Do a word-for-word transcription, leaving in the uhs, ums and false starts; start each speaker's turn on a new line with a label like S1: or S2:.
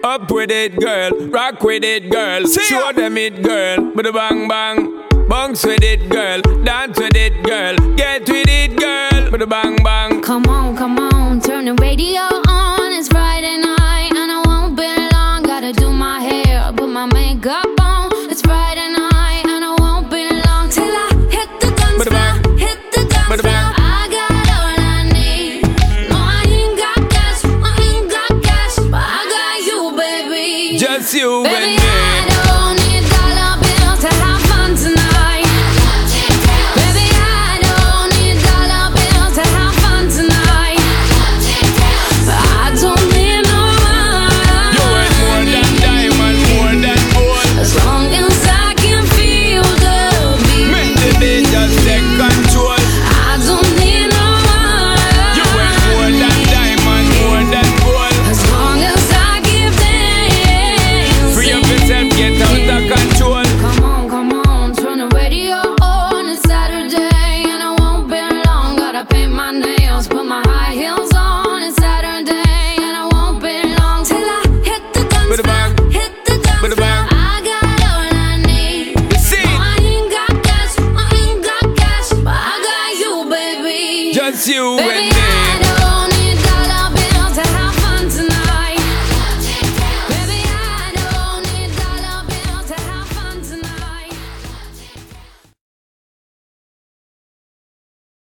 S1: Up with it, girl. Rock with it, girl. See Show ya. Them it, girl. With a bang bang. Bounce with it, girl. Dance with it, girl. Get with it, girl. With a bang bang.
S2: Come on, come on. Turn the radio on. It's Friday night and I won't be long. Gotta do my hair, put my makeup on. It's Friday night and I won't be long till I hit the guns floor. Hit the guns floor. I got all I need. No, I ain't got cash. I ain't got cash, but I got you, baby.
S1: Just you,
S2: baby.